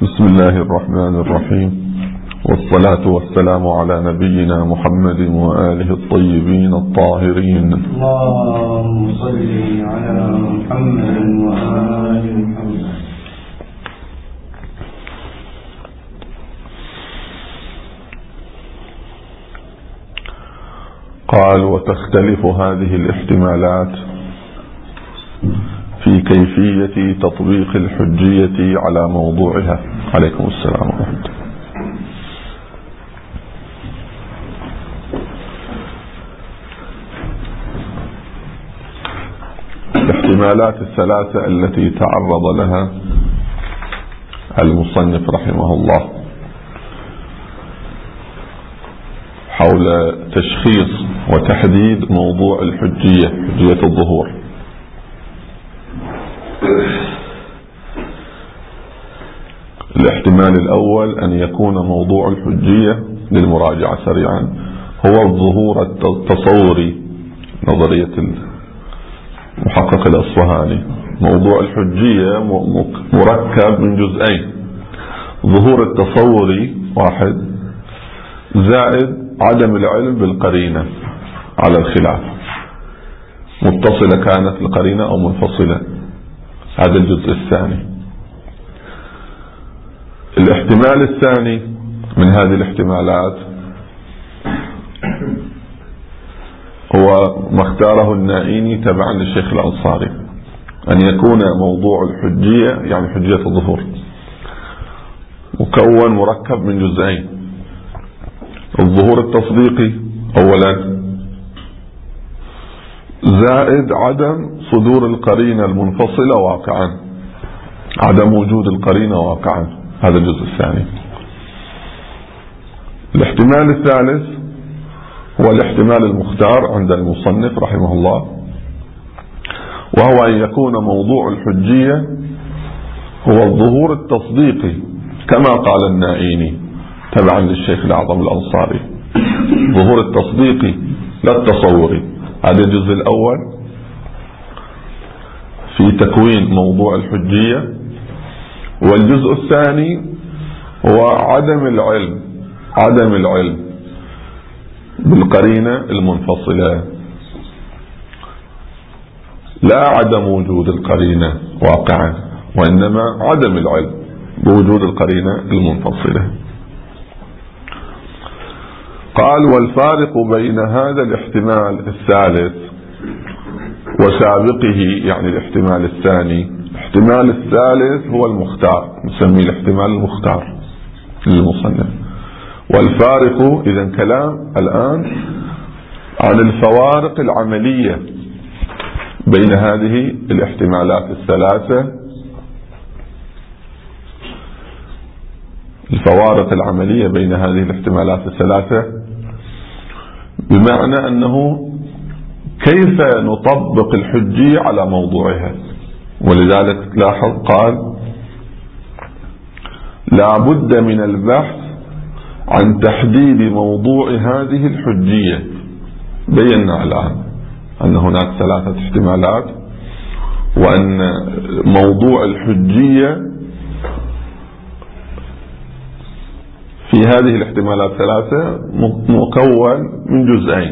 بسم الله الرحمن الرحيم، والصلاة والسلام على نبينا محمد وآله الطيبين الطاهرين. اللهم صل على محمد وآل محمد. قال: وتختلف هذه الاحتمالات في كيفية تطبيق الحجية على موضوعها. عليكم السلام ورحمة الله. الاحتمالات الثلاثة التي تعرض لها المصنف رحمه الله حول تشخيص وتحديد موضوع الحجية، حجية الظهور. الاحتمال الأول أن يكون موضوع الحجية، للمراجعة سريعا، هو الظهور التصوري، نظرية المحقق الأصفهاني. موضوع الحجية مركب من جزئين: ظهور التصوري واحد، زائد عدم العلم بالقرينة على الخلاف، متصلة كانت القرينة أو منفصلة. هذا الجزء الثاني. الاحتمال الثاني من هذه الاحتمالات هو ما اختاره النائيني تبعا للشيخ الأنصاري، أن يكون موضوع الحجية، يعني حجية الظهور، مكون مركب من جزئين: الظهور التصديقي أولا، زائد عدم صدور القرينة المنفصلة واقعا، عدم وجود القرينة واقعا. هذا الجزء الثاني. الاحتمال الثالث هو الاحتمال المختار عند المصنف رحمه الله، وهو أن يكون موضوع الحجية هو الظهور التصديقي كما قال النائيني تبعا للشيخ الأعظم الأنصاري، ظهور التصديقي لا التصوري. هذا الجزء الأول في تكوين موضوع الحجية. والجزء الثاني هو عدم العلم بالقرينة المنفصلة، لا عدم وجود القرينة واقعا، وإنما عدم العلم بوجود القرينة المنفصلة. قال: والفارق بين هذا الاحتمال الثالث وسابقه، يعني الاحتمال الثاني، الاحتمال الثالث هو المختار، نسميه الاحتمال المختار للمصنف. والفارق، إذن كلام الآن عن الفوارق العملية بين هذه الاحتمالات الثلاثة، الفوارق العملية بين هذه الاحتمالات الثلاثة، بمعنى أنه كيف نطبق الحجية على موضوعها. ولذلك لاحظ قال: لا بد من البحث عن تحديد موضوع هذه الحجية. بينا الآن أن هناك ثلاثة احتمالات، وأن موضوع الحجية في هذه الاحتمالات الثلاثة مكون من جزئين.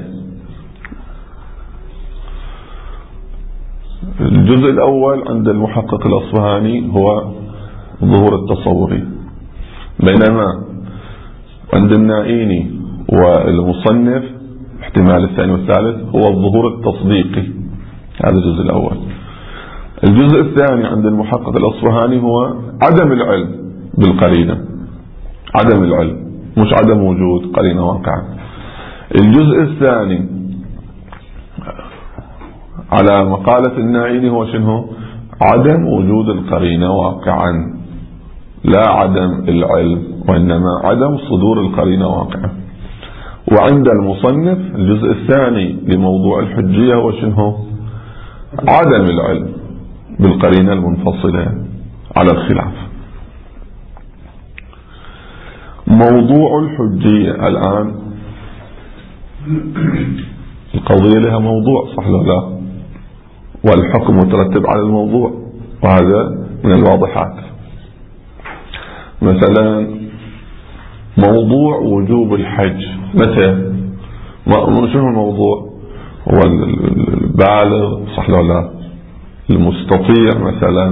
الجزء الأول عند المحقق الأصفهاني هو ظهور التصوري، بينما عند النائيني والمصنف احتمال الثاني والثالث هو الظهور التصديقي. هذا الجزء الأول. الجزء الثاني عند المحقق الأصفهاني هو عدم العلم بالقرينة، عدم العلم، مش عدم وجود قرينة واقعة. الجزء الثاني على مقالة النائيني هو شنو؟ عدم وجود القرينة واقعا، لا عدم العلم، وإنما عدم صدور القرينة واقعا. وعند المصنف الجزء الثاني لموضوع الحجية هو شنو؟ عدم العلم بالقرينة المنفصلة على الخلاف. موضوع الحجية الآن، القضية لها موضوع، صح ولا لا؟ والحكم مترتب على الموضوع، وهذا من الواضحات. مثلا موضوع وجوب الحج متى؟ شنو الموضوع؟ هو البالغ صح ولا لا؟ المستطيع مثلا،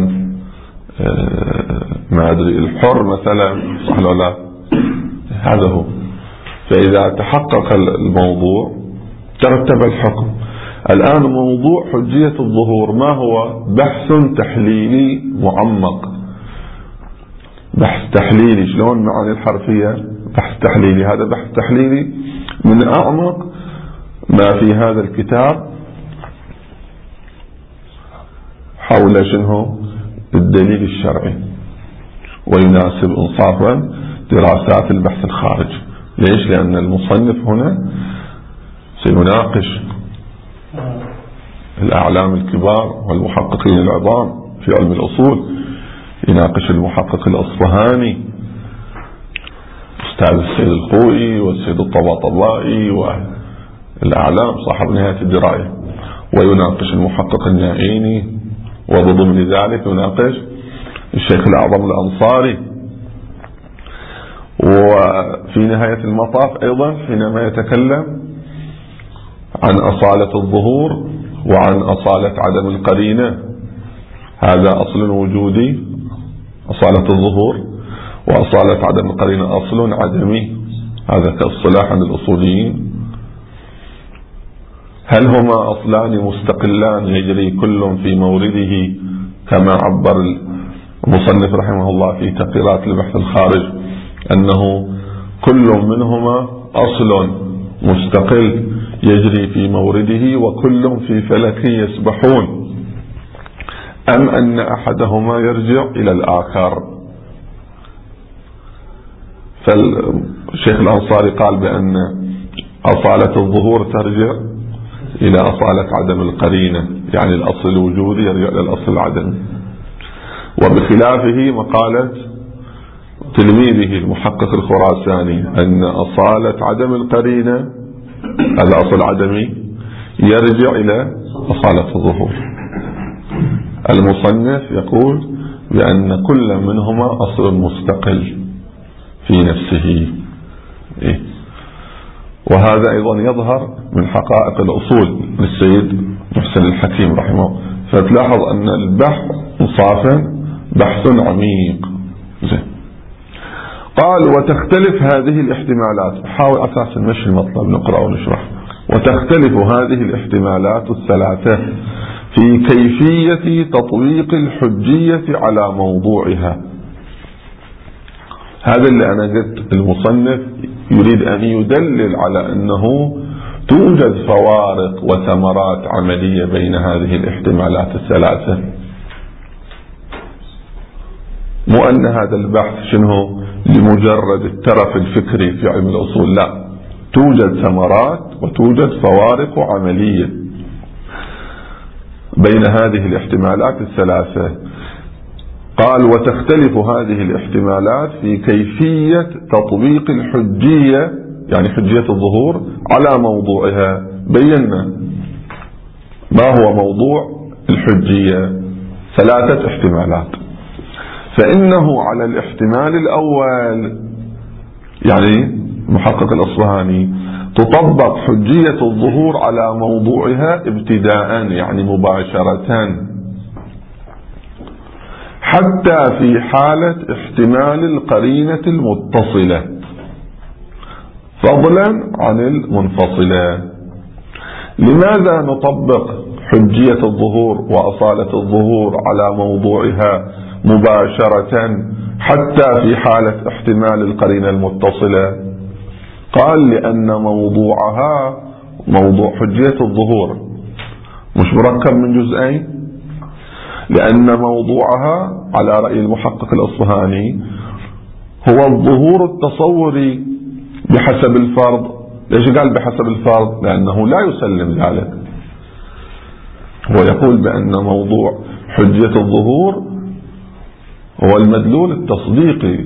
ما أدري الحر مثلا صح ولا لا؟ هذا هو. فإذا تحقق الموضوع ترتب الحكم. الآن موضوع حجية الظهور ما هو؟ بحث تحليلي معمق، بحث تحليلي. شلون معاني الحرفية؟ بحث تحليلي. هذا بحث تحليلي من أعمق ما في هذا الكتاب حول شنو؟ الدليل الشرعي، ويناسب إنصافا دراسات البحث الخارجي. ليش؟ لأن المصنف هنا سيناقش الأعلام الكبار والمحققين العظام في علم الأصول. يناقش المحقق الأصفهاني، أستاذ السيد الخوئي والسيد الطباطبائي والأعلام صاحب نهاية الدراية، ويناقش المحقق النائيني، وبضمن ذلك يناقش الشيخ الأعظم الأنصاري. وفي نهاية المطاف أيضا حينما يتكلم عن أصالة الظهور وعن أصالة عدم القرينة، هذا أصل وجودي أصالة الظهور، وأصالة عدم القرينة أصل عدمي، هذا كالصلاح عند الأصوليين. هل هما أصلان مستقلان يجري كل في مورده كما عبر المصنف رحمه الله في تقريرات البحث الخارج أنه كل منهما أصل مستقل يجري في مورده وكل في فلك يسبحون، أم أن أحدهما يرجع إلى الآخر؟ فالشيخ الأنصاري قال بأن أصالة الظهور ترجع إلى أصالة عدم القرينة، يعني الأصل الوجودي يرجع إلى الأصل العدمي. وبخلافه مقالة تلميذه المحقق الخراساني أن أصالة عدم القرينة هذا أصل عدمي يرجع إلى أصالة الظهور. المصنف يقول بأن كل منهما أصل مستقل في نفسه. وهذا أيضا يظهر من حقائق الأصول للسيد محسن الحكيم رحمه الله. فتلاحظ أن البحث انصافا بحث عميق. قال وتختلف هذه الاحتمالات، حاول أساس نمشي المطلب نقرأ ونشرح. وتختلف هذه الاحتمالات الثلاثة في كيفية تطبيق الحجية على موضوعها. هذا اللي أنا قلت المصنف يريد أن يدلل على أنه توجد فوارق وثمرات عملية بين هذه الاحتمالات الثلاثة، مو أن هذا البحث شنو لمجرد الترف الفكري في علم الأصول، لا، توجد ثمرات وتوجد فوارق عملية بين هذه الاحتمالات الثلاثة. قال وتختلف هذه الاحتمالات في كيفية تطبيق الحجية، يعني حجية الظهور على موضوعها. بينا ما هو موضوع الحجية، ثلاثة احتمالات. فإنه على الاحتمال الأول، يعني محقق الأصفهاني، تطبق حجية الظهور على موضوعها ابتداء، يعني مباشرة، حتى في حالة احتمال القرينة المتصلة فضلا عن المنفصلة. لماذا نطبق حجية الظهور وأصالة الظهور على موضوعها مباشرة حتى في حالة احتمال القرينة المتصلة؟ قال لأن موضوعها، موضوع حجية الظهور، مش مركب من جزئين، لأن موضوعها على رأي المحقق الأصفهاني هو الظهور التصوري بحسب الفرض. ليش قال بحسب الفرض؟ لأنه لا يسلم ذلك. هو يقول بأن موضوع حجية الظهور هو المدلول التصديقي،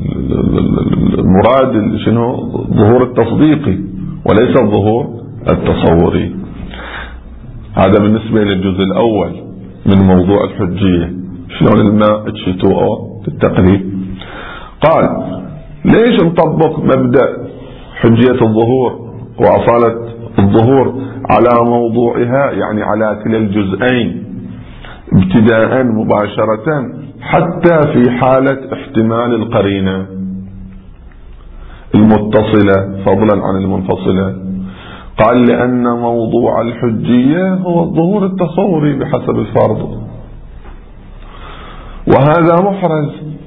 المراد شنو؟ الظهور التصديقي وليس الظهور التصوري. هذا بالنسبة للجزء الأول من موضوع الحجية، شلون الماء H2O بالتقريب. قال ليش نطبق مبدأ حجية الظهور وأصالة الظهور على موضوعها، يعني على كلا الجزئين ابتداء مباشرة حتى في حالة احتمال القرينة المتصلة فضلا عن المنفصلة؟ قال لأن موضوع الحجية هو الظهور التصوري بحسب الفرض، وهذا محرز،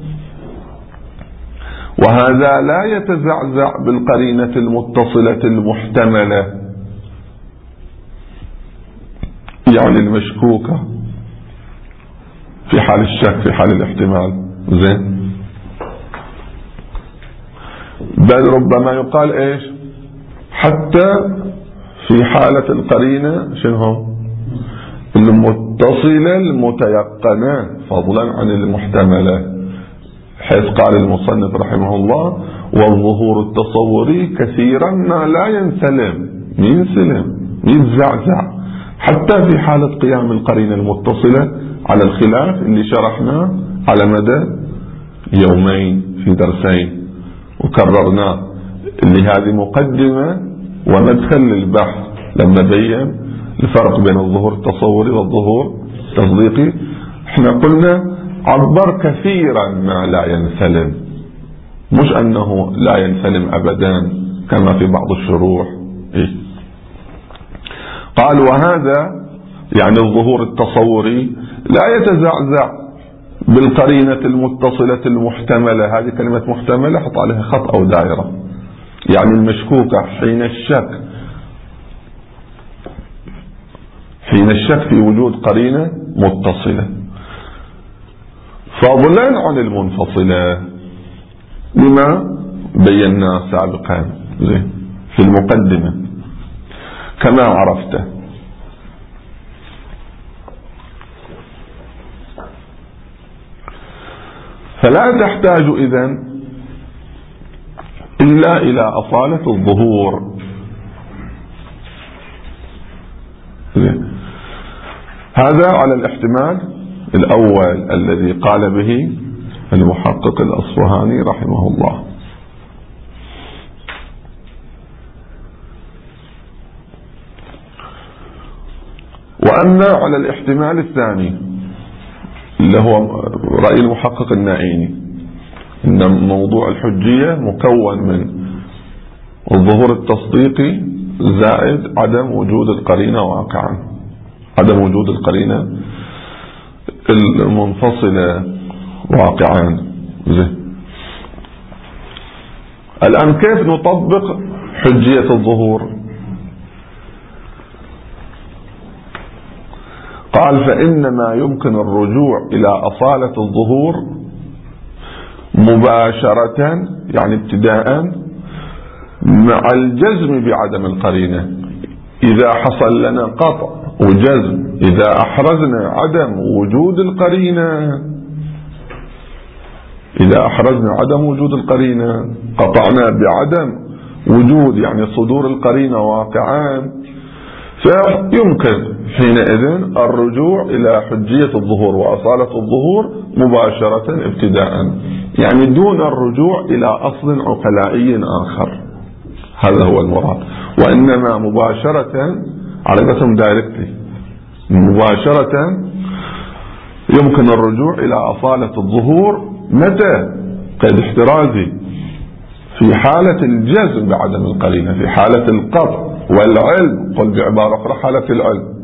وهذا لا يتزعزع بالقرينة المتصلة المحتملة، يعني المشكوكة في حال الشك في حال الاحتمال. زين، بل ربما يقال ايش حتى في حالة القرينة شنو المتصلة المتيقنة فضلا عن المحتملة، حيث قال المصنف رحمه الله والظهور التصوري كثيرا ما لا ينسلم يتزعزع حتى في حالة قيام القرينة المتصلة، على الخلاف اللي شرحناه على مدى يومين في درسين وكررناه، اللي هذه مقدمة ومدخل للبحث لما بين الفرق بين الظهور التصوري والظهور التصديقي. احنا قلنا عبر كثيرا ما لا ينسلم، مش أنه لا ينسلم أبدا كما في بعض الشروح. قال وهذا يعني الظهور التصوري لا يتزعزع بالقرينة المتصلة المحتملة. هذه كلمة محتملة حط عليها خط أو دائرة، يعني المشكوكة حين الشك في وجود قرينة متصلة فضلا عن المنفصلة، لما بينا سابقا في المقدمة كما عرفت. فلا تحتاج إذن إلا إلى أصالة الظهور. هذا على الاحتمال الأول الذي قال به المحقق الأصفهاني رحمه الله. وأما على الاحتمال الثاني اللي هو رأي المحقق النائيني، إن موضوع الحجية مكون من الظهور التصديقي زائد عدم وجود القرينة واقعا، عدم وجود القرينة المنفصلة واقعا. الآن كيف نطبق حجية الظهور؟ قال فإنما يمكن الرجوع إلى أصالة الظهور مباشرة، يعني ابتداء مع الجزم بعدم القرينة. إذا حصل لنا قطع وجزم، إذا أحرزنا عدم وجود القرينة، إذا أحرزنا عدم وجود القرينة قطعنا بعدم وجود يعني صدور القرينة واقعان، فيمكن حينئذ الرجوع إلى حجية الظهور وأصالة الظهور مباشرة ابتداء، يعني دون الرجوع إلى أصل عقلائي آخر. هذا هو المراد. وإنما مباشرة على قسم دايركتلي مباشرة يمكن الرجوع إلى أصالة الظهور متى؟ قيد احترازي في حالة الجزم بعدم القرينة، في حالة القطع والعلم، قل بعبارة أخرى حالة العلم.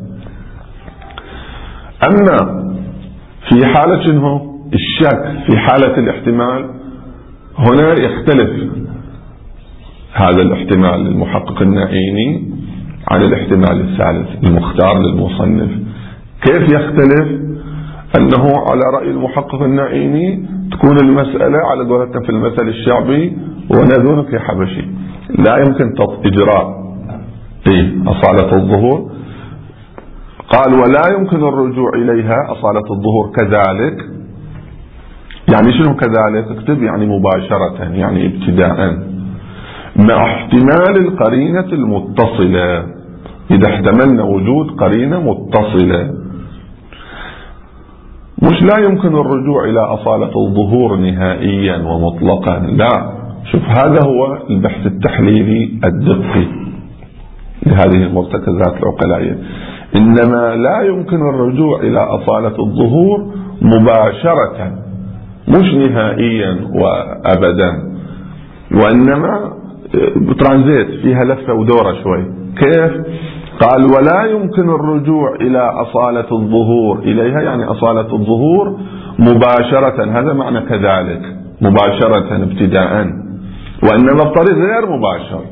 أما في حالة شنو الشك في حالة الاحتمال، هنا يختلف هذا الاحتمال للمحقق النائيني عن الاحتمال الثالث المختار للمصنف. كيف يختلف؟ أنه على رأي المحقق النائيني تكون المسألة على قولتنا في المثل الشعبي ونذونك يا حبشي، لا يمكن إجراء أصالة الظهور. قال ولا يمكن الرجوع إليها أصالة الظهور كذلك. يعني شنو كذلك؟ اكتب يعني مباشرة، يعني ابتداء مع احتمال القرينة المتصلة. إذا احتملنا وجود قرينة متصلة مش لا يمكن الرجوع إلى أصالة الظهور نهائيا ومطلقا، لا. شوف، هذا هو البحث التحليلي الدقي لهذه المرتكزات العقلائية. إنما لا يمكن الرجوع إلى أصالة الظهور مباشرة، مش نهائيا وأبدا، وإنما بترانزيت فيها لفة ودورة شوي. كيف؟ قال ولا يمكن الرجوع إلى أصالة الظهور إليها، يعني أصالة الظهور مباشرة، هذا معنى كذلك مباشرة ابتداء، وإنما بطريق غير مباشر.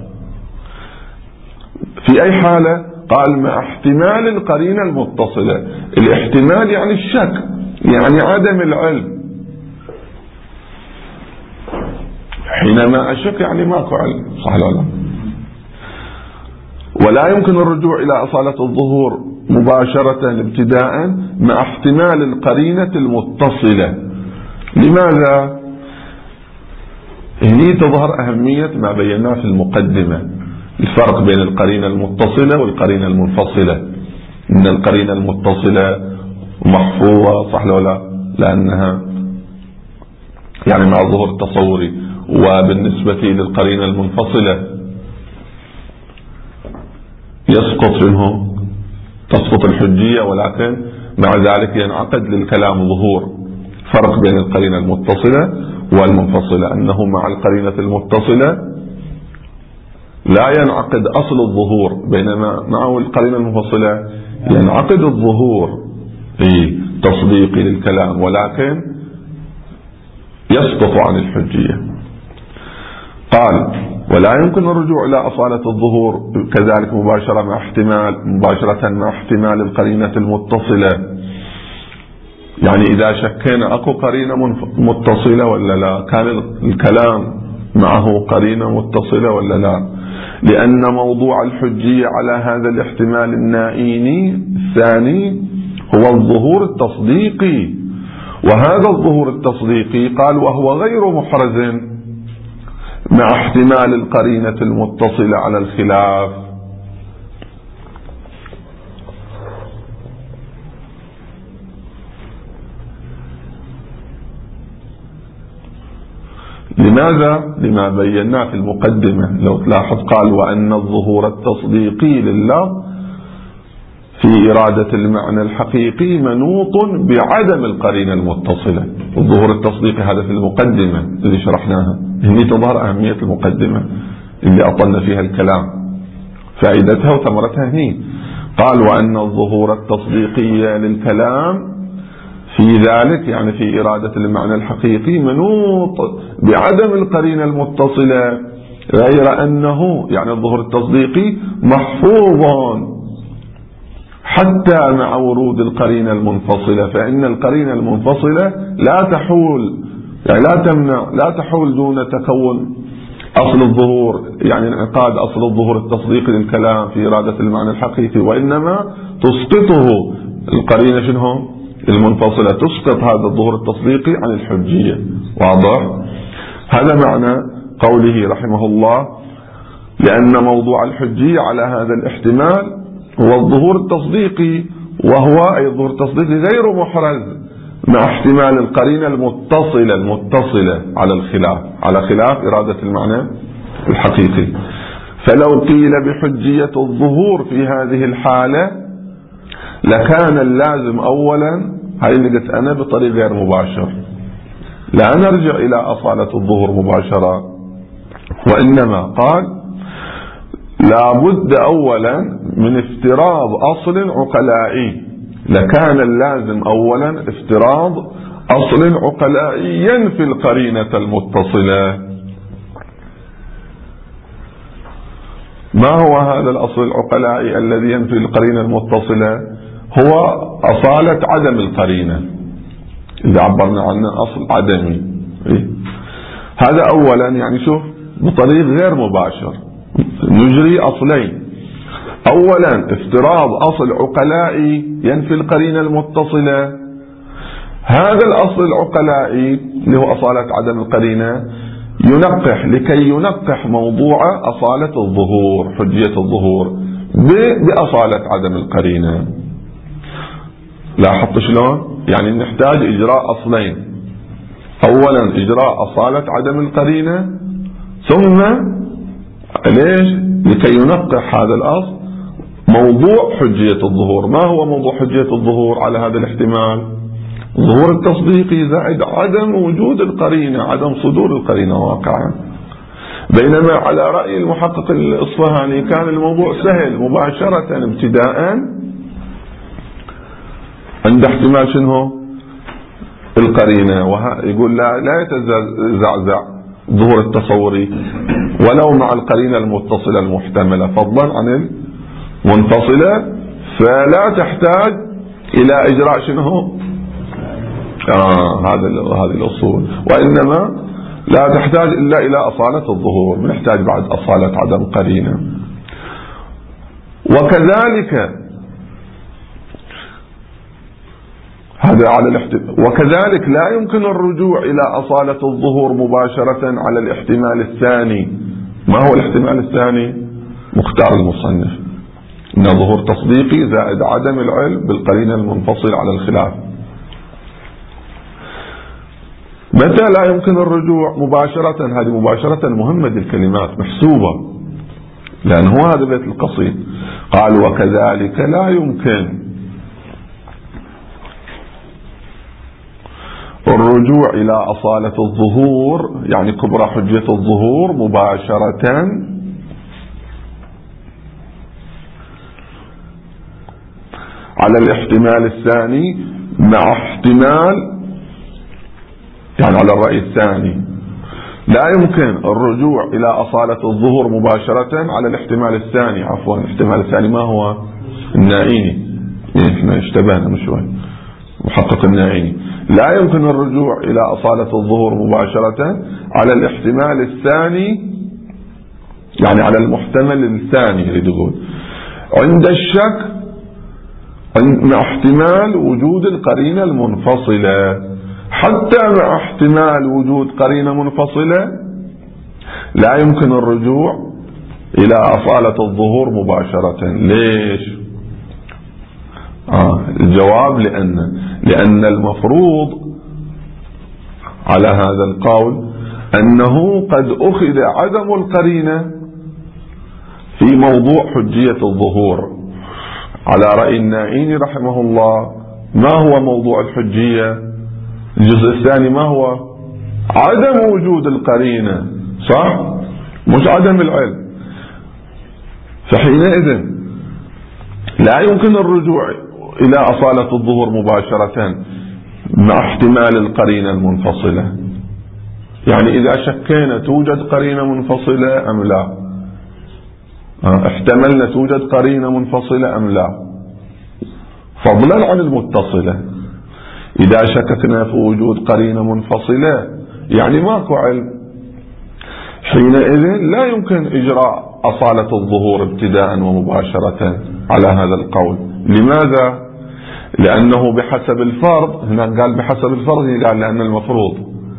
في أي حالة؟ قال مع احتمال القرينة المتصلة. الاحتمال يعني الشك، يعني عدم العلم. حينما أشك يعني ماكو علم، صح ولا لا؟ ولا يمكن الرجوع إلى أصالة الظهور مباشرة ابتداء مع احتمال القرينة المتصلة. لماذا؟ هني تظهر أهمية ما بيناه في المقدمة، الفرق بين القرينة المتصلة والقرينة المنفصلة. إن القرينة المتصلة محفوظة، صح ولا لا؟ لأنها يعني مع الظهور التصوري. وبالنسبة للقرينة المنفصلة تسقط الحجية، ولكن مع ذلك ينعقد للكلام ظهور. فرق بين القرينة المتصلة والمنفصلة أنه مع القرينة المتصلة لا ينعقد أصل الظهور، بينما مع القرينة المنفصلة ينعقد الظهور تصديقي للكلام، ولكن يسقط عن الحجية. قال ولا يمكن الرجوع إلى أصالة الظهور كذلك مباشرة مع احتمال القرينة المتصلة. يعني إذا شكينا أكو قرينة متصلة ولا لا، كان الكلام معه قرينة متصلة ولا لا، لأن موضوع الحجية على هذا الاحتمال النائيني الثاني هو الظهور التصديقي. وهذا الظهور التصديقي قال وهو غير محرز مع احتمال القرينة المتصلة على الخلاف. لماذا؟ لما بيناه في المقدمة. لو تلاحظ قال وأن الظهور التصديقي لله في إرادة المعنى الحقيقي منوط بعدم القرينة المتصلة. الظهور التصديقي هذا في المقدمة اللي شرحناها، هني تظهر أهمية المقدمة اللي أطلنا فيها الكلام، فائدتها وثمرتها هني. قال وأن الظهور التصديقي للكلام في ذلك يعني في إرادة المعنى الحقيقي منوط بعدم القرينة المتصلة، غير أنه يعني الظهور التصديقي محفوظ حتى مع ورود القرينة المنفصلة، فإن القرينة المنفصلة لا تحول، يعني لا تحول دون تكون أصل الظهور، يعني انعقاد أصل الظهور التصديقي للكلام في إرادة المعنى الحقيقي، وإنما تسقطه القرينة شنو المنفصلة، تسقط هذا الظهور التصديقي عن الحجية. واضح؟ هذا معنى قوله رحمه الله لأن موضوع الحجية على هذا الاحتمال هو الظهور التصديقي، وهو أي الظهور التصديقي غير محرز مع احتمال القرينة المتصلة على خلاف إرادة المعنى الحقيقي. فلو قيل بحجية الظهور في هذه الحالة لكان اللازم أولا، هاي اللي قلت أنا، بطريق غير مباشر، لا نرجع إلى أصالة الظهور مباشرة، وإنما قال لابد أولا من افتراض أصل عقلائي. لكان اللازم أولا افتراض أصل عقلائي ينفي القرينة المتصلة. ما هو هذا الأصل العقلائي الذي ينفي القرينة المتصلة؟ هو أصالة عدم القرينة، إذا عبرنا عنه أصل عدمي. هذا أولا، يعني شوف بطريق غير مباشر نجري أصلين. أولا افتراض أصل عقلائي ينفي القرينة المتصلة. هذا الأصل العقلائي اللي هو أصالة عدم القرينة لكي ينقح موضوع أصالة الظهور، حجية الظهور، بأصالة عدم القرينة. لاحظت شلون؟ يعني نحتاج إجراء أصلين: أولا إجراء أصالة عدم القرينة، ثم ليش؟ لكي ينقح هذا الأصل موضوع حجية الظهور. ما هو موضوع حجية الظهور على هذا الاحتمال؟ ظهور التصديقي زائد عدم وجود القرينة، عدم صدور القرينة واقعا. بينما على رأي المحقق الإصفهاني كان الموضوع سهل مباشرة ابتداء عند احتمال شنو؟ القرينة. يقول لا يتزعزع ظهور التصوري ولو مع القرينة المتصلة المحتملة فضلا عن المنفصلة، فلا تحتاج إلى إجراء شنو؟ هذه الأصول. وإنما لا تحتاج إلا إلى أصالة الظهور، بنحتاج بعد أصالة عدم قرينة. وكذلك لا يمكن الرجوع إلى أصالة الظهور مباشرة على الاحتمال الثاني. ما هو الاحتمال الثاني؟ مختار المصنف إن ظهور تصديقي زائد عدم العلم بالقرينة المنفصل على الخلاف. متى لا يمكن الرجوع مباشرة؟ هذه مباشرة مهمة، دي الكلمات محسوبة، لأن هو هذا بيت القصيد. قال وكذلك لا يمكن الرجوع إلى أصالة الظهور، يعني كبرى حجية الظهور مباشرة على الاحتمال الثاني مع احتمال، يعني على الرأي الثاني لا يمكن الرجوع إلى أصالة الظهور مباشرة على الاحتمال الثاني. عفوا، الاحتمال الثاني ما هو؟ النائيني. احنا اشتبهنا من شوي. محقق النائيني: لا يمكن الرجوع إلى أصالة الظهور مباشرة على الاحتمال الثاني، يعني على المحتمل الثاني يريد يقول، عند الشك مع احتمال وجود القرينة المنفصلة. حتى مع احتمال وجود قرينة منفصلة لا يمكن الرجوع إلى أصالة الظهور مباشرة. ليش؟ الجواب لأن المفروض على هذا القول أنه قد أخذ عدم القرينة في موضوع حجية الظهور. على رأي النائيني رحمه الله، ما هو موضوع الحجية؟ الجزء الثاني ما هو؟ عدم وجود القرينة، صح؟ مش عدم العلم. فحينئذ لا يمكن الرجوع إلى أصالة الظهور مباشرة مع احتمال القرينة المنفصلة. يعني إذا شكينا توجد قرينة منفصلة أم لا، احتملنا توجد قرينة منفصلة أم لا، فضلا عن المتصلة. إذا شككنا في وجود قرينة منفصلة يعني ماكو علم، حينئذ لا يمكن إجراء أصالة الظهور ابتداء ومباشرة على هذا القول. لماذا؟ لأنه بحسب الفرض، هنا قال بحسب الفرض، قال لأن المفروض،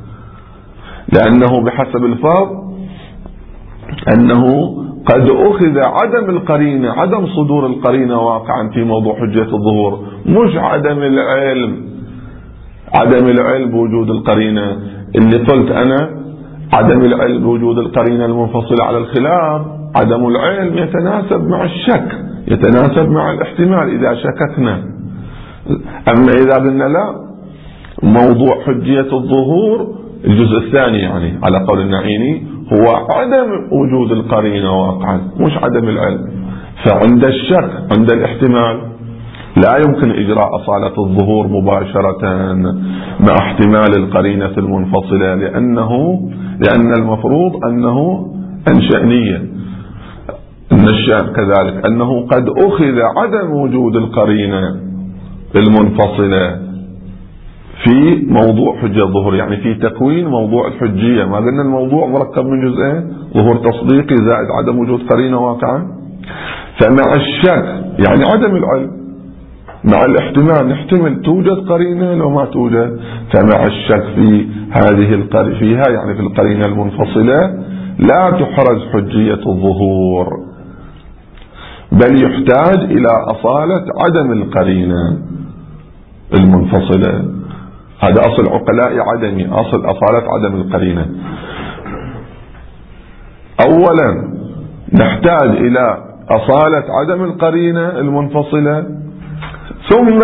لأنه بحسب الفرض أنه قد أخذ عدم القرينة، عدم صدور القرينة واقعا في موضوع حجية الظهور، مش عدم العلم. عدم العلم بوجود القرينة اللي قلت أنا، عدم العلم بوجود القرينة المنفصلة على الخلاف، عدم العلم يتناسب مع الشك، يتناسب مع الاحتمال إذا شككنا. أما إذا قلنا لا، موضوع حجية الظهور الجزء الثاني يعني على قول النعيمي هو عدم وجود القرينة واقعا، مش عدم العلم. فعند الشك، عند الاحتمال، لا يمكن إجراء أصالة الظهور مباشرة مع احتمال القرينة المنفصلة، لأن المفروض أنه أنشأنية، أن الشأن كذلك أنه قد أخذ عدم وجود القرينة المنفصلة في موضوع حجة الظهور، يعني في تكوين موضوع الحجية. ما قلنا الموضوع مركب من جزئين، ظهور تصديقي زائد عدم وجود قرينة واقعا. فمع الشك يعني عدم العلم، مع الاحتمال نحتمل توجد قرينة لو ما توجد. فمع الشك في هذه فيها يعني في القرينة المنفصلة لا تحرز حجية الظهور، بل يحتاج إلى أصالة عدم القرينة. المنفصلة. هذا أصل عقلاء عدمي، أصل أصالة عدم القرينة. أولا نحتاج إلى أصالة عدم القرينة المنفصلة، ثم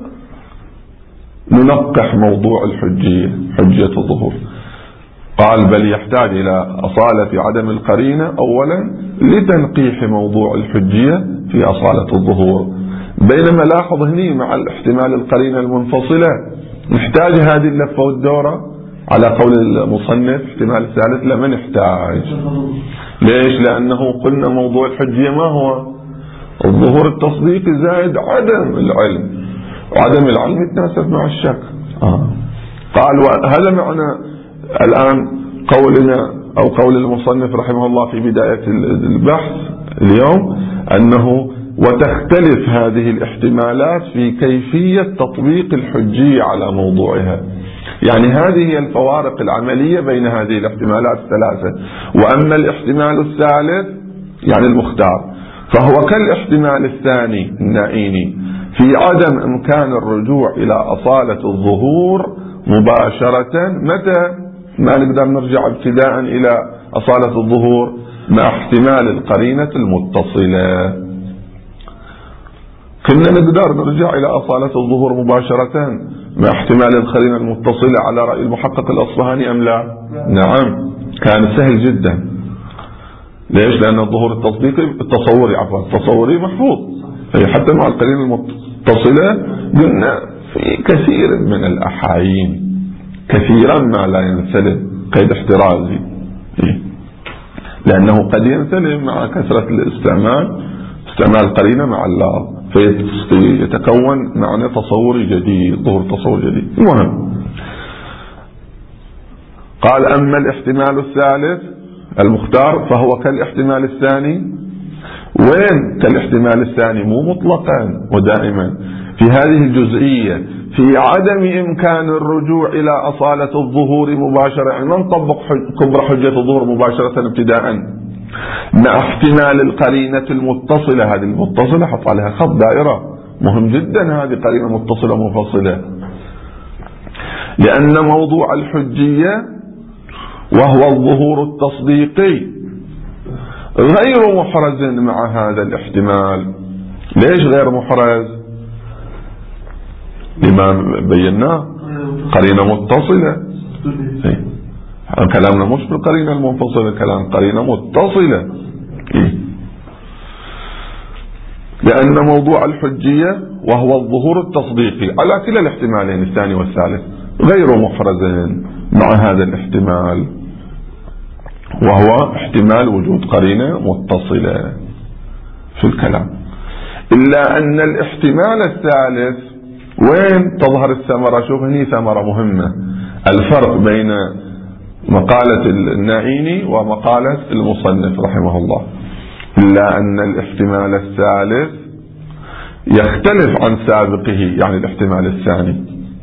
ننقح موضوع الحجية، حجية الظهور. قال بل يحتاج إلى أصالة عدم القرينة أولا لتنقيح موضوع الحجية في أصالة الظهور. بينما لاحظ هني مع الاحتمال القرينة المنفصلة نحتاج هذه اللفة والدورة على قول المصنف احتمال الثالث لا ما نحتاج. ليش؟ لأنه قلنا موضوع الحجية ما هو؟ الظهور التصديقي زائد عدم العلم، وعدم العلم يتناسب مع الشك. قال وهذا معنى الآن قولنا أو قول المصنف رحمه الله في بداية البحث اليوم أنه وتختلف هذه الاحتمالات في كيفية تطبيق الحجية على موضوعها. يعني هذه هي الفوارق العملية بين هذه الاحتمالات الثلاثة. وأما الاحتمال الثالث يعني المختار فهو كالاحتمال الثاني النائيني في عدم إمكان الرجوع إلى أصالة الظهور مباشرة. متى ما نقدر نرجع ابتداء إلى أصالة الظهور؟ مع احتمال القرينة المتصلة. كنا نقدر نرجع إلى أصالة الظهور مباشرة مع احتمال القرينة المتصلة على رأي المحقق الأصفهاني أم لا؟ نعم، كان سهل جدا. ليش؟ لأن الظهور التصوري محفوظ، حتى مع القرينة المتصلة قلنا في كثير من الأحايين كثيرا ما لا ينسلم قيد احترازي، لأنه قد ينسلم مع كثرة استعمال القرينة مع اللفظ فيتكون معنى تصوري جديد، ظهور تصور جديد. المهم قال أما الاحتمال الثالث المختار فهو كالاحتمال الثاني. وين كالاحتمال الثاني؟ مو مطلقا ودائما في هذه الجزئية في عدم إمكان الرجوع إلى أصالة الظهور مباشرة. يعني ما نطبق كبرى حجة الظهور مباشرة ابتداء مع احتمال القرينة المتصلة. هذه المتصلة حط عليها خط دائرة، مهم جدا هذه قرينة متصلة منفصلة، لأن موضوع الحجية وهو الظهور التصديقي غير محرز مع هذا الاحتمال. ليش غير محرز؟ لما بيناه قرينة متصلة. كلامنا مش بالقرينة المنفصلة، كلام قرينة متصلة. لأن موضوع الحجية وهو الظهور التصديقي على كلا الاحتمالين الثاني والثالث غير محرز مع هذا الاحتمال، وهو احتمال وجود قرينة متصلة في الكلام. إلا أن الاحتمال الثالث وين تظهر الثمرة؟ شوف هني ثمرة مهمة، الفرق بين مقالة النائيني ومقالة المصنف رحمه الله. إلا أن الاحتمال الثالث يختلف عن سابقه، يعني الاحتمال الثاني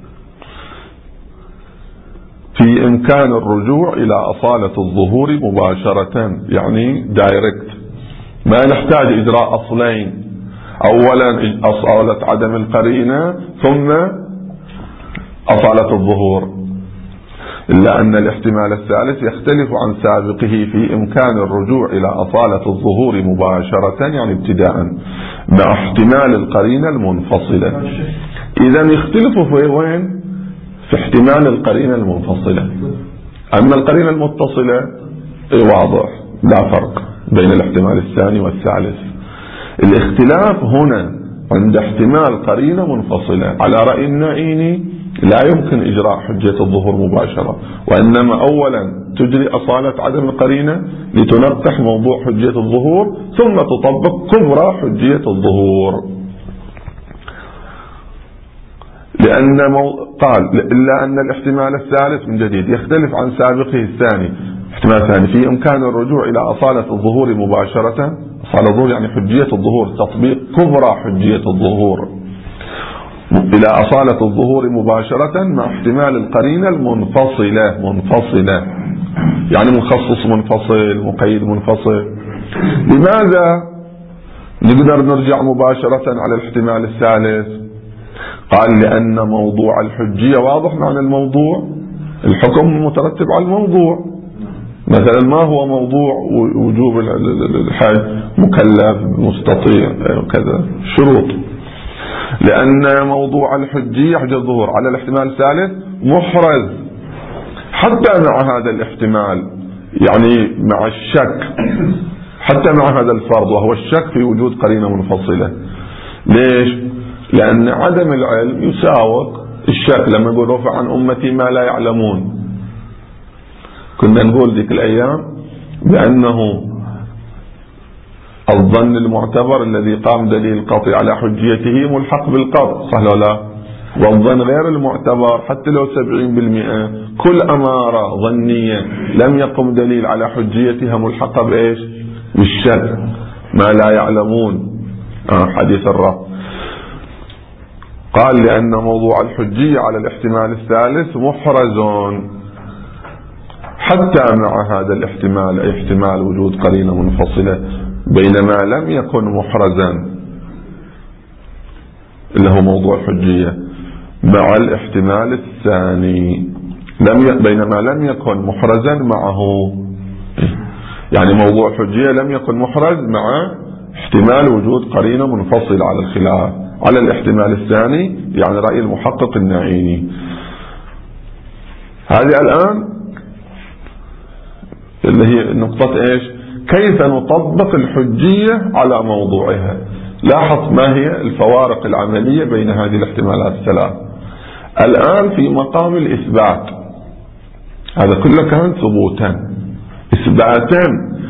في إمكان الرجوع إلى أصالة الظهور مباشرة، يعني دايركت، ما نحتاج إجراء أصلين، أولا أصالة عدم القرينة ثم أصالة الظهور. إلا أن الاحتمال الثالث يختلف عن سابقه في إمكان الرجوع إلى أصالة الظهور مباشرة، يعني ابتداء مع احتمال القرينة المنفصلة. إذا يختلفوا في وين؟ في احتمال القرينة المنفصلة. أما القرينة المتصلة واضح لا فرق بين الاحتمال الثاني والثالث. الاختلاف هنا عند احتمال قرينة منفصلة. على رأي النائيني لا يمكن إجراء حجة الظهور مباشرة، وإنما أولا تجري أصالة عدم القرينة لتنقح موضوع حجة الظهور ثم تطبق كبرى حجية الظهور. لأن قال إلا أن الاحتمال الثالث من جديد يختلف عن سابقه الثاني. احتمال ثاني في إمكان الرجوع إلى أصالة الظهور مباشرة. أصالة الظهور يعني حجية الظهور، تطبيق كبرى حجية الظهور إلى أصالة الظهور مباشرة مع احتمال القرينة منفصلة، يعني مخصص منفصل، مقيد منفصل. لماذا نقدر نرجع مباشرة على الاحتمال الثالث؟ قال لأن موضوع الحجية واضح معنى الموضوع، الحكم مترتب على الموضوع. مثلا ما هو موضوع وجوب الحج؟ مكلف، مستطيع، كذا شروط. لأن موضوع الحجية حجة الظهور على الاحتمال الثالث محرز حتى مع هذا الاحتمال، يعني مع الشك، حتى مع هذا الفرض وهو الشك في وجود قرينة منفصلة. ليش؟ لأن عدم العلم يساوق الشك. لما يقول رفع عن أمتي ما لا يعلمون، كنا نقول ذيك الأيام بأنه الظن المعتبر الذي قام دليل القطع على حجيته ملحق بالقطع، صح ولا لا؟ والظن غير المعتبر حتى لو 70% كل أمارة ظنية لم يقم دليل على حجيتها ملحقة بإيش؟ بالشك. ما لا يعلمون، حديث الرب. قال لأن موضوع الحجية على الاحتمال الثالث محرز حتى مع هذا الاحتمال، أي احتمال وجود قرينة منفصلة، بينما لم يكن محرزا اللي هو موضوع الحجية مع الاحتمال الثاني، بينما لم يكن محرزا معه. يعني موضوع الحجية لم يكن محرز مع احتمال وجود قرينة منفصلة على الخلاف. على الاحتمال الثاني يعني رأي المحقق النعيني. هذه الآن اللي هي نقطة ايش؟ كيف نطبق الحجية على موضوعها. لاحظ ما هي الفوارق العملية بين هذه الاحتمالات الثلاث. الآن في مقام الإثبات، هذا كله كان ثبوتا، إثباتا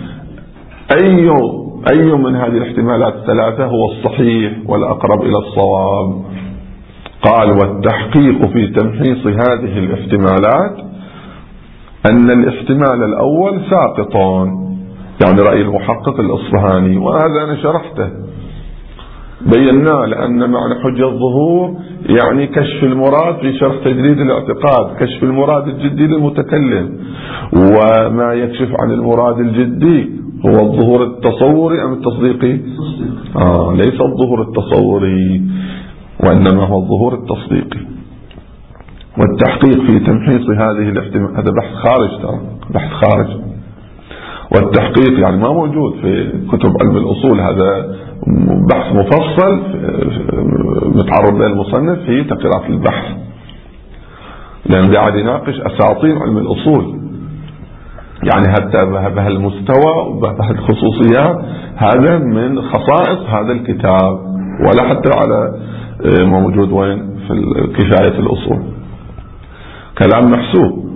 أي من هذه الاحتمالات الثلاثة هو الصحيح والأقرب إلى الصواب. قال والتحقيق في تمحيص هذه الاحتمالات أن الاحتمال الأول ساقط، يعني رأي المحقق الأصفهاني، وهذا أنا شرحته بيناه، لأن معنى حجة الظهور يعني كشف المراد في شرح تجريد الاعتقاد، كشف المراد الجدي للمتكلم، وما يكشف عن المراد الجدي هو الظهور التصوري أم التصديقي؟ ليس الظهور التصوري وإنما هو الظهور التصديقي. والتحقيق في تمحيص هذه الاحتمال، هذا بحث خارج، ترى بحث خارج. والتحقيق يعني ما موجود في كتب علم الأصول، هذا بحث مفصل متعرض له المصنف في تقريرات البحث، لأن قاعد يناقش أساطير علم الأصول، يعني حتى بهالمستوى وبهالخصوصيات. هذا من خصائص هذا الكتاب، ولا حتى على موجود وين في كفاية الأصول. كلام محسوب.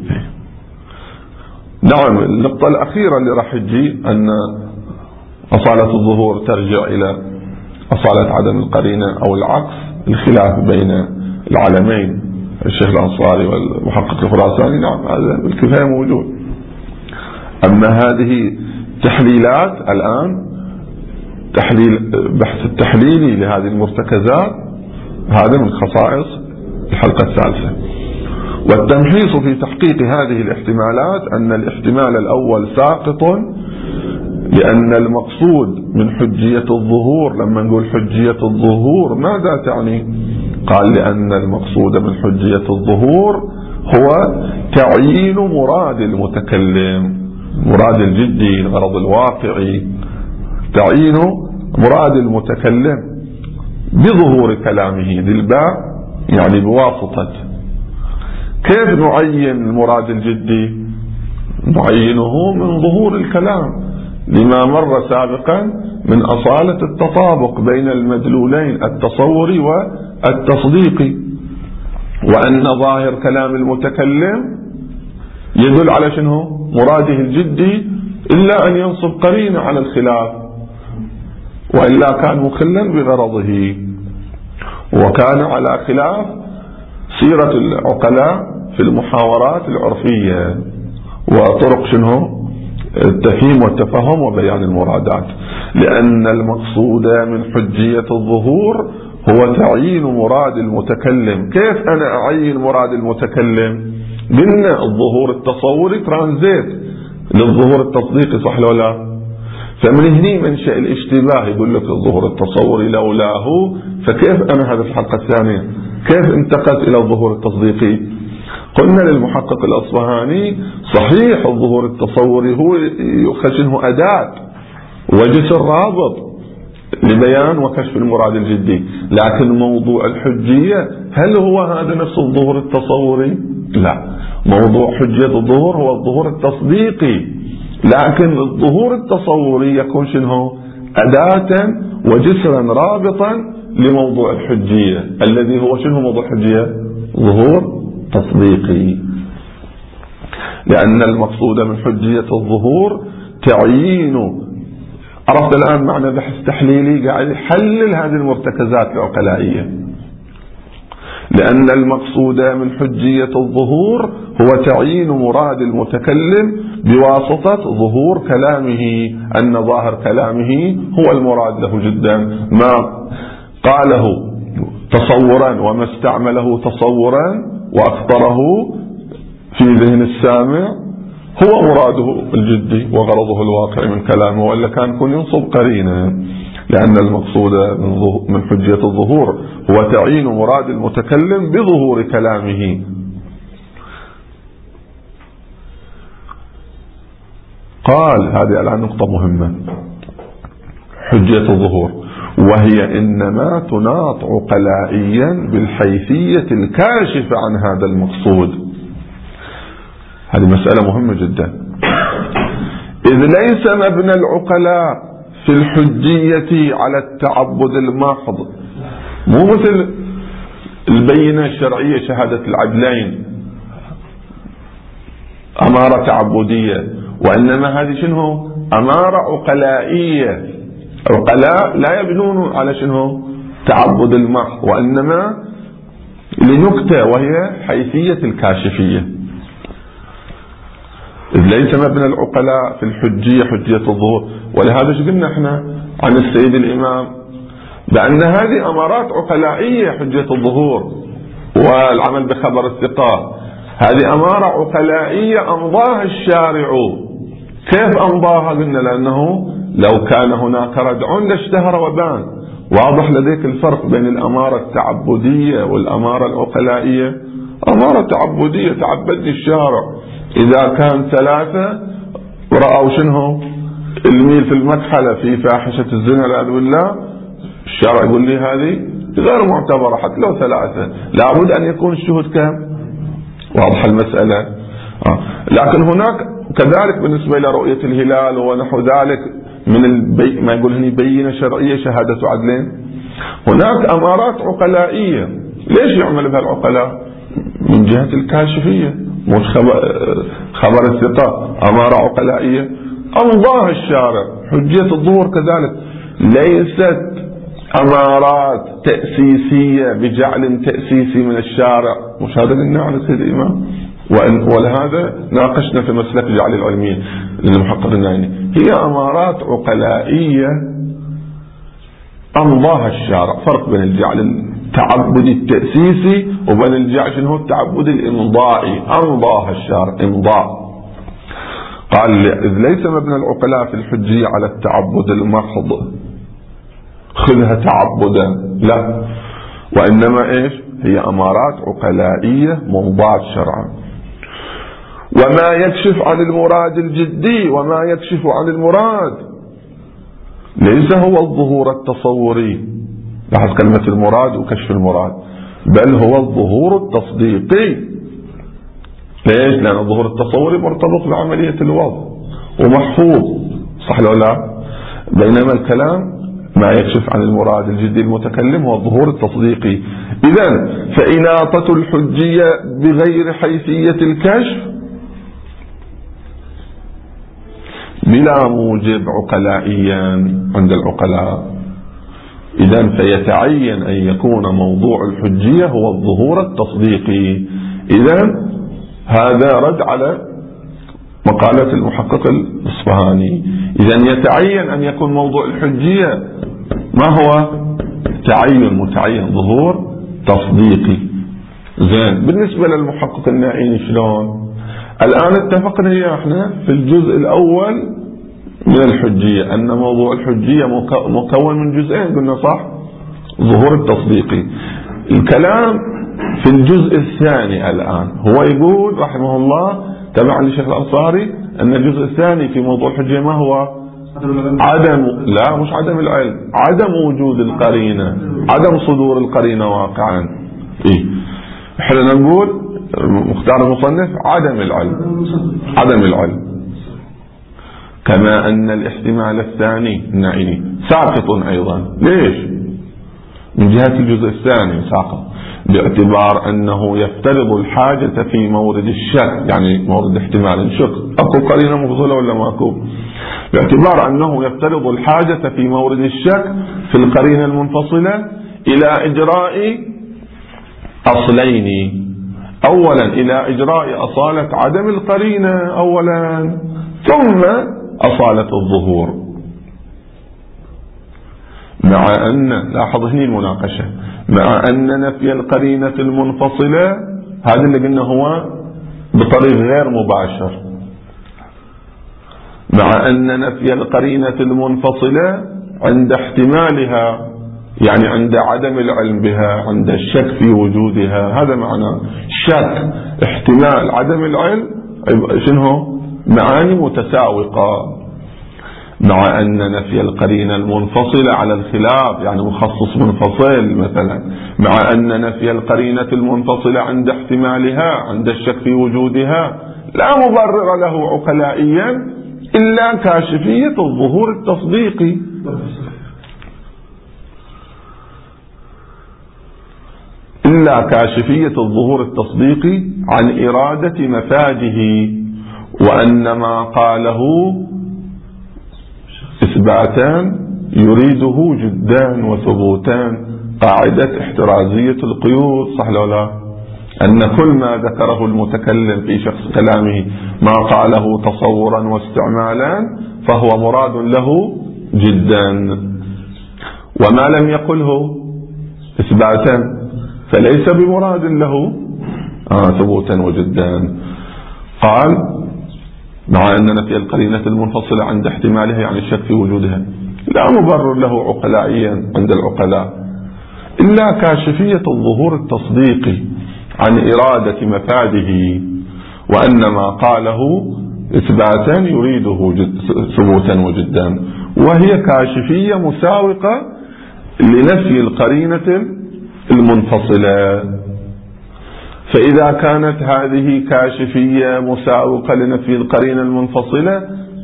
نعم. النقطة الأخيرة اللي راح تجي أن أصالة الظهور ترجع إلى أصالة عدم القرينة أو العكس، الخلاف بين العالمين الشيخ الأنصاري والمحقق الخراساني. نعم هذا بالكفاية موجود. أما هذه تحليلات الآن، تحليل بحث التحليلي لهذه المرتكزات، هذا من خصائص الحلقة الثالثة. والتمحيص في تحقيق هذه الاحتمالات أن الاحتمال الأول ساقط، لأن المقصود من حجية الظهور، لما نقول حجية الظهور ماذا تعني؟ قال لأن المقصود من حجية الظهور هو تعيين مراد المتكلم، مراد الجدي، الغرض الواقعي، تعيين مراد المتكلم بظهور كلامه بالباء، يعني بواسطة. كيف نعين المراد الجدي؟ نعينه من ظهور الكلام، لما مر سابقا من أصالة التطابق بين المدلولين التصوري والتصديقي، وأن ظاهر كلام المتكلم يدل على شنو؟ مراده الجدي، إلا أن ينصب قرينة على الخلاف، وإلا كان مخلا بغرضه، وكان على خلاف سيرة العقلاء في المحاورات العرفية وطرق شنو؟ التفهيم والتفهم وبيان المرادات. لأن المقصود من حجية الظهور هو تعيين مراد المتكلم. كيف أنا أعين مراد المتكلم؟ قلنا الظهور التصوري ترانزيت للظهور التصديقي، صح ولا لا؟ فمن هني منشأ الاشتباه، يقول لك الظهور التصوري لولاه، فكيف أنا هذا في الحلقة الثانية كيف انتقلت إلى الظهور التصديقي؟ قلنا للمحقق الأصبهاني صحيح الظهور التصوري هو يخشنه أداة وجسر رابط لبيان وكشف المراد الجدي، لكن موضوع الحجية هل هو هذا نفس الظهور التصوري؟ لا، موضوع حجية الظهور هو الظهور التصديقي، لكن الظهور التصوري يكون شنو؟ أداة وجسرا رابطا لموضوع الحجية الذي هو شنو موضوع الحجية؟ ظهور تصديقي. لأن المقصود من حجية الظهور تعيين، عرفت الآن معنى بحث تحليلي قاعد يحلل هذه المرتكزات العقلائية، لأن المقصود من حجية الظهور هو تعيين مراد المتكلم بواسطة ظهور كلامه، أن ظاهر كلامه هو المراد له جدا، ما قاله تصورا وما استعمله تصورا وأكثره في ذهن السامع هو مراده الجدي وغرضه الواقعي من كلامه، وإلا كان يكون ينصب قرينة. لأن المقصود من حجية الظهور هو تعيين مراد المتكلم بظهور كلامه. قال هذه الآن نقطة مهمة، حجية الظهور وهي إنما تناط عقلائيا بالحيثية الكاشفة عن هذا المقصود. هذه مسألة مهمة جدا، إذ ليس مبنى العقلاء في الحجية على التعبد المحض، مو مثل البينة الشرعية شهادة العدلين أمارة تعبدية، وإنما هذه شنو؟ أمارة عقلائية. عقلاء لا يبنون على شنو؟ تعبد المحض، وإنما لنكتة وهي حيثية الكاشفية. إذ ليس مبنى العقلاء في الحجية حجية الظهور. ولهذا شو قلنا احنا عن السيد الإمام بأن هذه أمارات عقلائية حجية الظهور والعمل بخبر الثقة، هذه أمارة عقلائية أمضاها الشارع. كيف أمضاها؟ قلنا لأنه لو كان هناك ردع لاشتهر وبان. واضح لديك الفرق بين الأمارة التعبدية والأمارة العقلائية. أمارة تعبدية تعبدني الشارع، إذا كان ثلاثة رأوا شنو الميل في المكحلة في فاحشة الزنا والعياذ بالله، الشارع يقول لي هذه غير معتبرة حتى لو ثلاثة، لابد أن يكون الشهود كم؟ واضح المسألة. لكن هناك كذلك بالنسبة إلى رؤية الهلال ونحو ذلك من ما يقول هني بينة شرعية شهادة عدلين، هناك أمارات عقلائية. ليش يعمل بها العقلاء؟ من جهة الكاشفية، مش خبر الثقة، أمارة عقلائية أمضاها الشارع. حجية الظهور كذلك ليست أمارات تأسيسية بجعل تأسيسي من الشارع، مش هذا قلنا على سيد الإمام. ولهذا ناقشنا في مسلك جعل العلمية للمحقق النائني، هي أمارات عقلائية أمضاها الشارع. فرق بين الجعل التعبدي التأسيسي وبين الجعل شنو التعبدي الإمضائي. أمضاها الشارع إمضاء. قال إذ ليس مبنى العقلاء في الحجية على التعبد المحض، خذها تعبدا، لا، وإنما إيش؟ هي أمارات عقلائية ممضاة شرعا. وما يكشف عن المراد الجدي وما يكشف عن المراد ليس هو الظهور التصوري، لاحظ كلمة المراد وكشف المراد، بل هو الظهور التصديقي. ليش؟ لأن الظهور التصوري مرتبط بعملية الوضع ومحفوظ، صح ولا لا؟ بينما الكلام ما يكشف عن المراد الجدي المتكلم هو الظهور التصديقي. إذن فإناطة الحجية بغير حيثية الكشف بلا موجب عقلائيا عند العقلاء. إذن فيتعين أن يكون موضوع الحجية هو الظهور التصديقي. إذن هذا رد على مقالة المحقق الأصبهاني. إذن يتعين أن يكون موضوع الحجية ما هو؟ متعين ظهور تصديقي. زين، بالنسبة للمحقق النائيني شلون؟ الآن اتفقنا احنا في الجزء الأول من الحجية، أن موضوع الحجية مكون من جزئين، قلنا صح؟ ظهور التصديقي. الكلام في الجزء الثاني الآن، هو يقول رحمه الله تبعا للشيخ الأنصاري أن الجزء الثاني في موضوع الحجية ما هو؟ لا مش عدم العلم، عدم وجود القرينة، عدم صدور القرينة واقعا. إيه؟ احنا نقول مختار المصنف عدم العلم، عدم العلم، كما أن الاحتمال الثاني النعيني ساقط أيضا. ليش؟ من جهة الجزء الثاني ساقط باعتبار أنه يفترض الحاجة في مورد الشك، يعني مورد احتمال الشك. أكو قرينة مفضلة ولا ما أكو؟ باعتبار أنه يفترض الحاجة في مورد الشك في القرينة المنفصلة إلى إجراء أصلين. أولا إلى إجراء أصالة عدم القرينة أولا، ثم أصالة الظهور. مع أن، لاحظ هني المناقشة، مع أن نفي القرينة المنفصلة هذا اللي قلنا هو بطريق غير مباشر، مع أن نفي القرينة المنفصلة عند احتمالها، يعني عند عدم العلم بها، عند الشك في وجودها، هذا معنى شك احتمال عدم العلم، شنو؟ معاني متساوقة. مع أن نفي القرينة المنفصلة على الخلاف، يعني مخصص منفصل مثلا، مع أن نفي القرينة المنفصلة عند احتمالها، عند الشك في وجودها، لا مبرر له عقلائيا إلا كاشفية الظهور التصديقي. إلا كاشفية الظهور التصديقي عن إرادة مفاده، وأن ما قاله إثباتان يريده جدان وثبوتان، قاعدة احترازية القيود، صح لو لا؟ أن كل ما ذكره المتكلم في شخص كلامه ما قاله تصورا واستعمالا فهو مراد له جدا، وما لم يقله إثباتا فليس بمراد له ثبوتا وجدا. قال مع أن نفي القرينة المنفصلة عند احتمالها، يعني الشك في وجودها، لا مبرر له عقلائيا عند العقلاء إلا كاشفية الظهور التصديقي عن إرادة مفاده، وأن ما قاله إثباتا يريده ثبوتا وجدا، وهي كاشفية مساوقة لنفي القرينة المنفصلة. فإذا كانت هذه كاشفية مساوقة لنفي القرينة المنفصلة،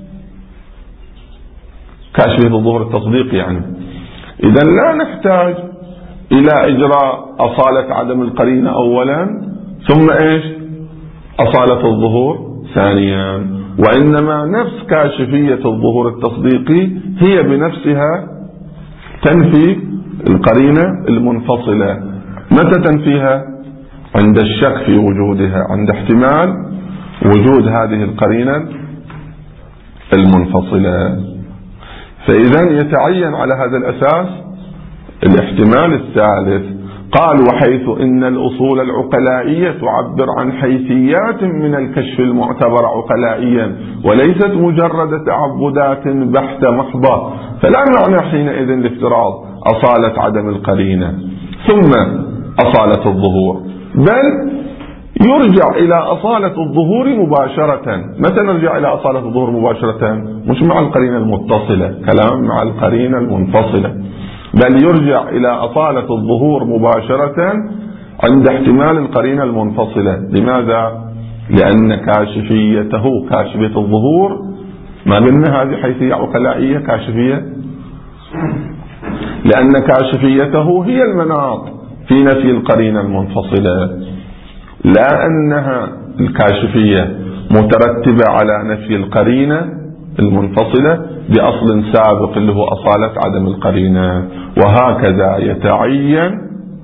كاشفية الظهور التصديق يعني، إذا لا نحتاج إلى إجراء أصالة عدم القرينة أولا ثم إيش؟ أصالة الظهور ثانيا، وإنما نفس كاشفية الظهور التصديقي هي بنفسها تنفي القرينة المنفصلة. متى تنفيها؟ عند الشك في وجودها، عند احتمال وجود هذه القرينة المنفصلة. فإذا يتعين على هذا الأساس الاحتمال الثالث. قال وحيث إن الأصول العقلائية تعبر عن حيثيات من الكشف المعتبر عقلائيا وليست مجرد تعبدات بحتة محضة، فلا معنى حينئذ لافتراض أصالة عدم القرينة ثم أصالة الظهور، بل يرجع إلى أصالة الظهور مباشرة. متى نرجع إلى أصالة الظهور مباشرة؟ مش مع القرينة المتصلة، كلام مع القرينة المنفصلة، بل يرجع إلى أصالة الظهور مباشرة عند احتمال القرينة المنفصلة. لماذا؟ لأن كاشفيته، كاشفية الظهور، ما قلنا هذه حيثية عقلائية كاشفية، لأن كاشفيته هي المناط في نفي القرينة المنفصلة، لا أنها الكاشفية مترتبة على نفي القرينة المنفصلة بأصل سابق اللي هو أصالة عدم القرينة. وهكذا يتعين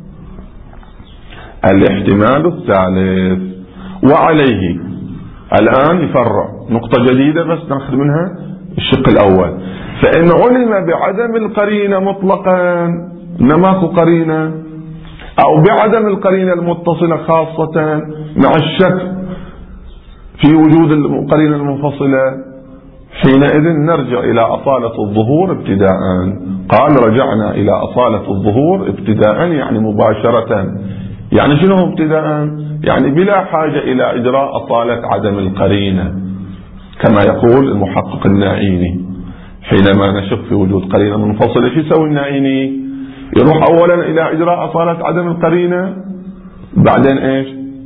الاحتمال الثالث. وعليه الآن يفرع نقطة جديدة بس نأخذ منها الشق الأول. فإن علم بعدم القرينة مطلقا، ماكو قرينة، أو بعدم القرينة المتصلة خاصة مع الشك في وجود القرينة المنفصلة، حينئذ نرجع إلى أصالة الظهور ابتداء. قال رجعنا إلى أصالة الظهور ابتداء يعني مباشرة. يعني شنو ابتداء؟ يعني بلا حاجة إلى إجراء أصالة عدم القرينة كما يقول المحقق النائيني. حينما نشك في وجود قرينة منفصلة شو يسوي النائيني؟ يروح أولا إلى إجراء أصالة عدم القرينة، بعدين إيش؟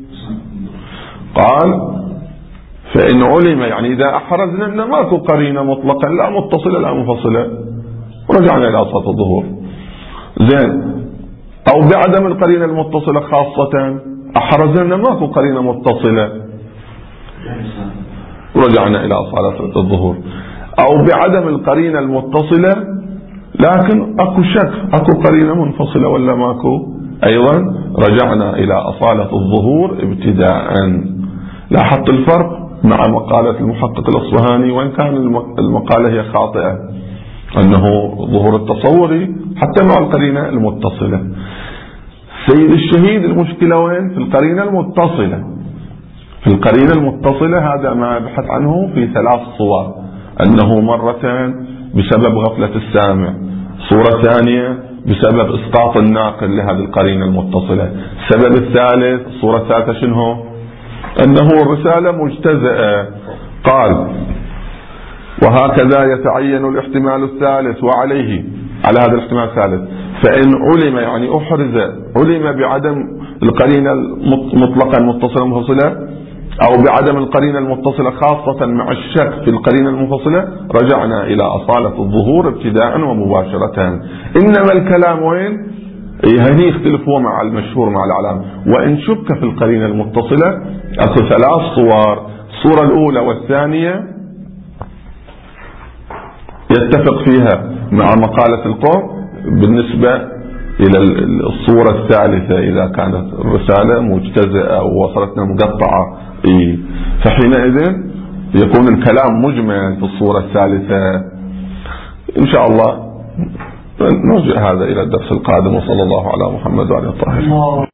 قال فإن علم يعني إذا أحرزنا أن ماكو قرينة مطلقا لا متصلة لا منفصلة ورجعنا إلى أصالة الظهور. زين، أو بعدم القرينة المتصلة خاصة أحرزنا أن ماكو قرينة متصلة ورجعنا إلى أصالة الظهور. أو بعدم القرينة المتصلة لكن أكو شك أكو قرينة منفصلة ولا ماكو، أيضا رجعنا إلى أصالة الظهور ابتداء. لاحظت الفرق مع مقالة المحقق الأصبهاني وإن كان المقالة هي خاطئة، أنه ظهور التصوري حتى مع القرينة المتصلة. سيد الشهيد المشكلة وين؟ في القرينة المتصلة. في القرينة المتصلة هذا ما يبحث عنه في 3 صور، أنه مرة بسبب غفلة السامع، صورة ثانية بسبب إسقاط الناقل لهذه القرينة المتصلة، السبب الثالث الصورة الثالثة شنو؟ أنه الرسالة مجتزأة. قال وهكذا يتعين الاحتمال الثالث وعليه على هذا الاحتمال الثالث فإن علم يعني أحرز علم بعدم القرينة مطلقا متصلة منفصلة أو بعدم القرينة المتصلة خاصة مع الشك في القرينة المنفصلة رجعنا إلى أصالة الظهور ابتداء ومباشرة. إنما الكلام وين؟ هني يختلفوا مع المشهور مع العلام. وإن شك في القرينة المتصلة أكو 3 صور. الصورة الأولى والثانية يتفق فيها مع مقالة القوم بالنسبة إلى الصورة الثالثة إذا كانت الرسالة مجتزئة ووصلتنا مقطعة. فحينئذ يكون الكلام مجمل في الصورة الثالثة. إن شاء الله نرجع هذا إلى الدرس القادم، وصلى الله على محمد وعلى آله الطاهرين.